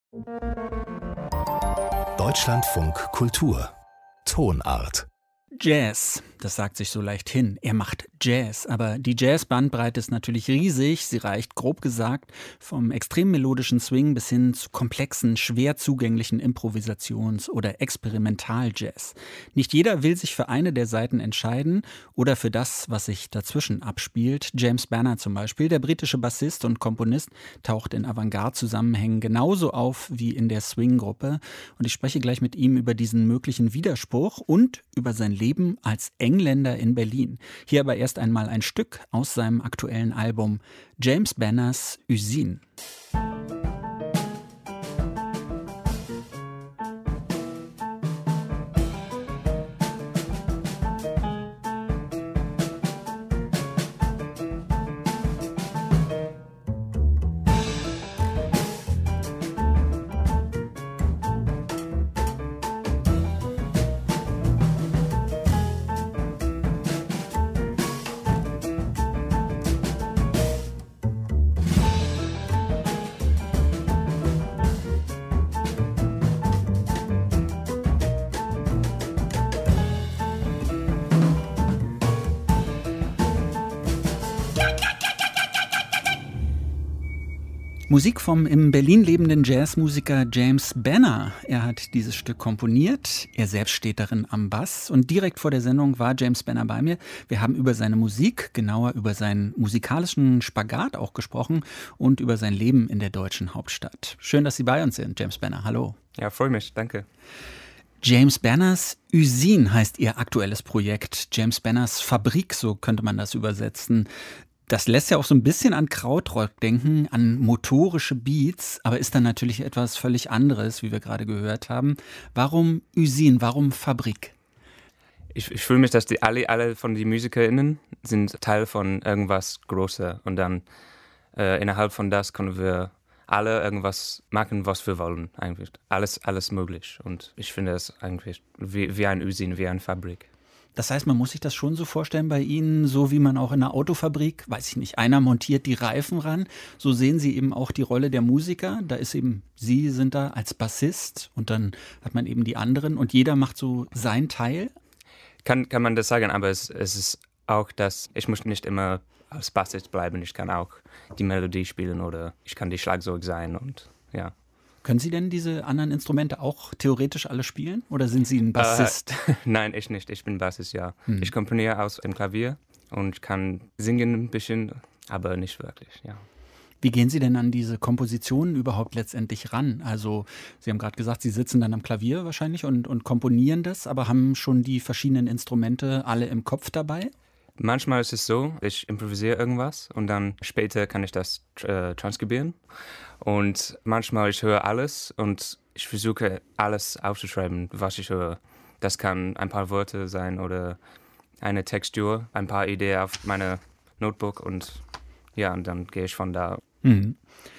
Deutschlandfunk Kultur Tonart. Jazz, das sagt sich so leicht hin. Er macht Jazz, aber die Jazz-Bandbreite ist natürlich riesig. Sie reicht, grob gesagt, vom extrem melodischen Swing bis hin zu komplexen, schwer zugänglichen Improvisations- oder Experimental-Jazz. Nicht jeder will sich für eine der Seiten entscheiden oder für das, was sich dazwischen abspielt. James Banner zum Beispiel, der britische Bassist und Komponist, taucht in Avantgarde-Zusammenhängen genauso auf wie in der Swing-Gruppe. Und ich spreche gleich mit ihm über diesen möglichen Widerspruch und über sein Leben als Engländer in Berlin. Hier aber erst einmal ein Stück aus seinem aktuellen Album James Banners Usine. Musik vom in Berlin lebenden Jazzmusiker James Banner. Er hat dieses Stück komponiert. Er selbst steht darin am Bass. Und direkt vor der Sendung war James Banner bei mir. Wir haben über seine Musik, genauer über seinen musikalischen Spagat auch gesprochen und über sein Leben in der deutschen Hauptstadt. Schön, dass Sie bei uns sind, James Banner. Hallo. Ja, freue mich. Danke. James Banners Usine heißt Ihr aktuelles Projekt. James Banners Fabrik, so könnte man das übersetzen. Das lässt ja auch so ein bisschen an Krautrock denken, an motorische Beats, aber ist dann natürlich etwas völlig anderes, wie wir gerade gehört haben. Warum Usine, warum Fabrik? Ich fühle mich, dass die alle von den MusikerInnen sind Teil von irgendwas Großes und dann innerhalb von das können wir alle irgendwas machen, was wir wollen eigentlich. Alles möglich und ich finde es eigentlich wie ein Usine, wie eine Fabrik. Das heißt, man muss sich das schon so vorstellen bei Ihnen, so wie man auch in einer Autofabrik, weiß ich nicht, einer montiert die Reifen ran, so sehen Sie eben auch die Rolle der Musiker. Da ist eben, Sie sind da als Bassist und dann hat man eben die anderen und jeder macht so sein Teil. Kann man das sagen, aber es ist auch, dass ich muss nicht immer als Bassist bleiben, ich kann auch die Melodie spielen oder ich kann die Schlagzeug sein und ja. Können Sie denn diese anderen Instrumente auch theoretisch alle spielen oder sind Sie ein Bassist? Nein, ich nicht. Ich bin Bassist, ja. Ich komponiere aus dem Klavier und kann singen ein bisschen, aber nicht wirklich, ja. Wie gehen Sie denn an diese Kompositionen überhaupt letztendlich ran? Also Sie haben gerade gesagt, Sie sitzen dann am Klavier wahrscheinlich und komponieren das, aber haben schon die verschiedenen Instrumente alle im Kopf dabei? Manchmal ist es so, ich improvisiere irgendwas und dann später kann ich das transkribieren. Und manchmal ich höre alles und ich versuche alles aufzuschreiben, was ich höre. Das kann ein paar Worte sein oder eine Textur, ein paar Ideen auf meine Notebook und ja, und dann gehe ich von da. Mhm.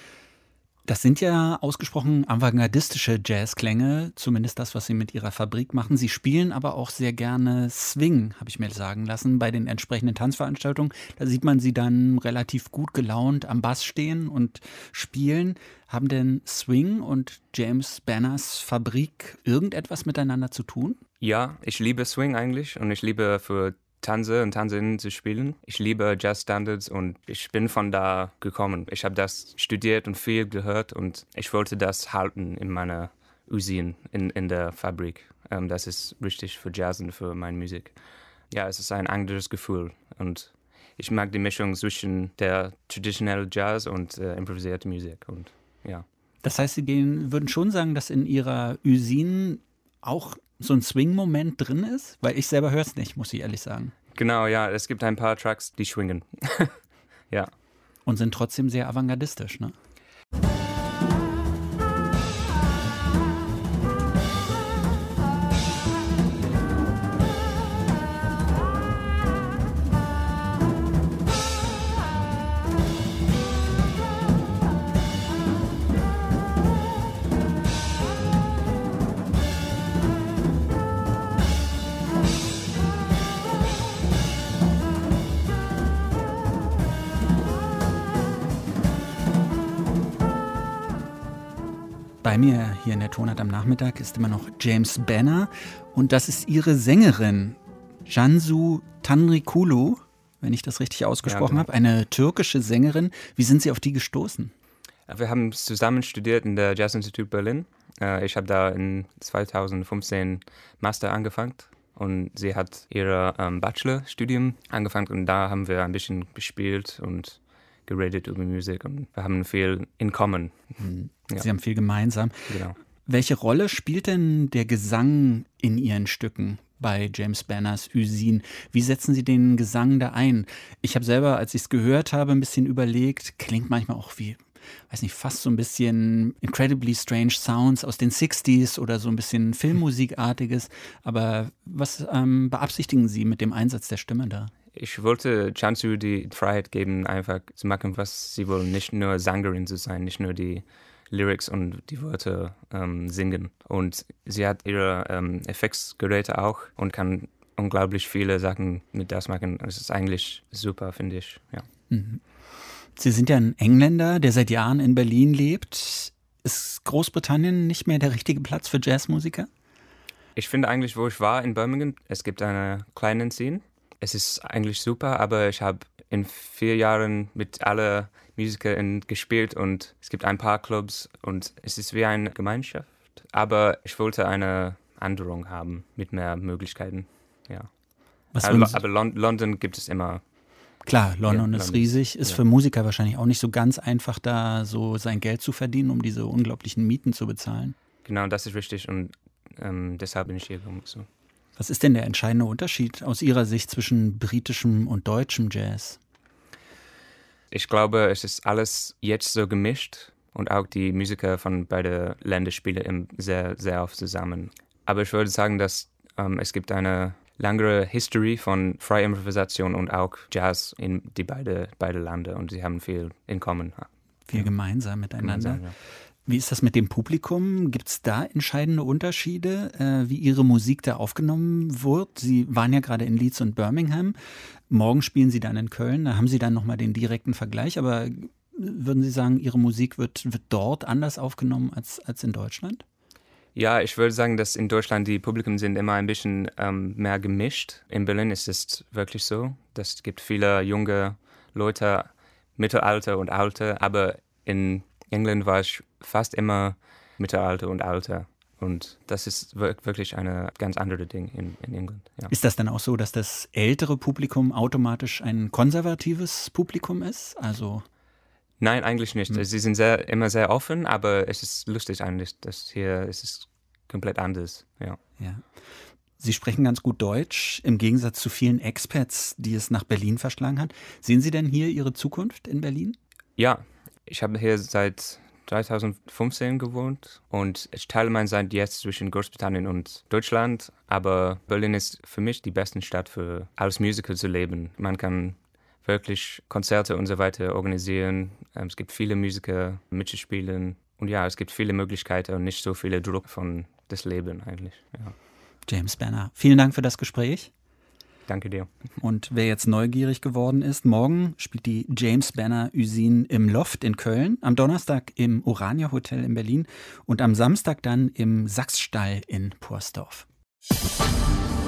Das sind ja ausgesprochen avantgardistische Jazzklänge, zumindest das, was Sie mit Ihrer Fabrik machen. Sie spielen aber auch sehr gerne Swing, habe ich mir sagen lassen, bei den entsprechenden Tanzveranstaltungen. Da sieht man Sie dann relativ gut gelaunt am Bass stehen und spielen. Haben denn Swing und James Banners Fabrik irgendetwas miteinander zu tun? Ja, ich liebe Swing eigentlich und ich liebe für Tanze und Tanzerinnen zu spielen. Ich liebe Jazzstandards und ich bin von da gekommen. Ich habe das studiert und viel gehört und ich wollte das halten in meiner Usine, in der Fabrik. Das ist richtig für Jazz und für meine Musik. Ja, es ist ein anderes Gefühl und ich mag die Mischung zwischen der traditionellen Jazz und improvisierter Musik und ja. Das heißt, Sie würden schon sagen, dass in Ihrer Usine auch so ein Swing-Moment drin ist? Weil ich selber höre es nicht, muss ich ehrlich sagen. Genau, ja, es gibt ein paar Tracks, die schwingen. Ja. Und sind trotzdem sehr avantgardistisch, ne? Bei mir hier in der Tonart am Nachmittag ist immer noch James Banner und das ist ihre Sängerin Cansu Tanrikulu, wenn ich das richtig ausgesprochen habe, eine türkische Sängerin. Wie sind Sie auf die gestoßen? Wir haben zusammen studiert in der Jazz-Institut Berlin. Ich habe da in 2015 Master angefangen und sie hat ihr Bachelorstudium angefangen und da haben wir ein bisschen gespielt und geredet über Musik und wir haben viel in common. Sie haben viel gemeinsam. Genau. Welche Rolle spielt denn der Gesang in Ihren Stücken bei James Banners Usin? Wie setzen Sie den Gesang da ein? Ich habe selber, als ich es gehört habe, ein bisschen überlegt, klingt manchmal auch wie, weiß nicht, fast so ein bisschen Incredibly Strange Sounds aus den 60s oder so ein bisschen Filmmusikartiges. Aber was beabsichtigen Sie mit dem Einsatz der Stimme da? Ich wollte Cansu die Freiheit geben, einfach zu machen, was sie wollen. Nicht nur Sängerin zu sein, nicht nur die Lyrics und die Wörter singen. Und sie hat ihre Effektsgeräte auch und kann unglaublich viele Sachen mit das machen. Es ist eigentlich super, finde ich. Ja. Mhm. Sie sind ja ein Engländer, der seit Jahren in Berlin lebt. Ist Großbritannien nicht mehr der richtige Platz für Jazzmusiker? Ich finde eigentlich, wo ich war in Birmingham, es gibt eine kleine Szene. Es ist eigentlich super, aber ich habe in 4 Jahren mit allen Musikern gespielt und es gibt ein paar Clubs und es ist wie eine Gemeinschaft. Aber ich wollte eine Änderung haben mit mehr Möglichkeiten. Ja. Aber London gibt es immer. Klar, London ist riesig, ist für Musiker wahrscheinlich auch nicht so ganz einfach, da so sein Geld zu verdienen, um diese unglaublichen Mieten zu bezahlen. Genau, das ist richtig und deshalb bin ich hier gekommen. So. Was ist denn der entscheidende Unterschied aus Ihrer Sicht zwischen britischem und deutschem Jazz? Ich glaube, es ist alles jetzt so gemischt und auch die Musiker von beiden Ländern spielen sehr, sehr oft zusammen. Aber ich würde sagen, dass es gibt eine langere History von freier Improvisation und auch Jazz in die beiden Länder und sie haben viel in common. Viel gemeinsam miteinander. Gemeinsam, ja. Wie ist das mit dem Publikum? Gibt es da entscheidende Unterschiede, wie Ihre Musik da aufgenommen wird? Sie waren ja gerade in Leeds und Birmingham. Morgen spielen Sie dann in Köln. Da haben Sie dann nochmal den direkten Vergleich. Aber würden Sie sagen, Ihre Musik wird dort anders aufgenommen als in Deutschland? Ja, ich würde sagen, dass in Deutschland die Publikum sind immer ein bisschen mehr gemischt. In Berlin ist es wirklich so. Es gibt viele junge Leute, Mittelalter und Alte, aber in England war ich fast immer Mittelalter und Alter. Und das ist wirklich eine ganz andere Ding in England. Ja. Ist das dann auch so, dass das ältere Publikum automatisch ein konservatives Publikum ist? Also Nein, eigentlich nicht. Sie sind immer sehr offen, aber es ist lustig eigentlich, dass hier es ist komplett anders. Ja. Sie sprechen ganz gut Deutsch, im Gegensatz zu vielen Expats, die es nach Berlin verschlagen hat. Sehen Sie denn hier Ihre Zukunft in Berlin? Ja, ich habe hier seit 2015 gewohnt und ich teile meine Zeit jetzt zwischen Großbritannien und Deutschland, aber Berlin ist für mich die beste Stadt für als Musiker zu leben. Man kann wirklich Konzerte und so weiter organisieren. Es gibt viele Musiker mitzuspielen und ja, es gibt viele Möglichkeiten und nicht so viel Druck von das Leben eigentlich. Ja. James Banner, vielen Dank für das Gespräch. Danke dir. Und wer jetzt neugierig geworden ist, morgen spielt die James Banner Usin im Loft in Köln, am Donnerstag im Orania Hotel in Berlin und am Samstag dann im Sachsstall in Porsdorf.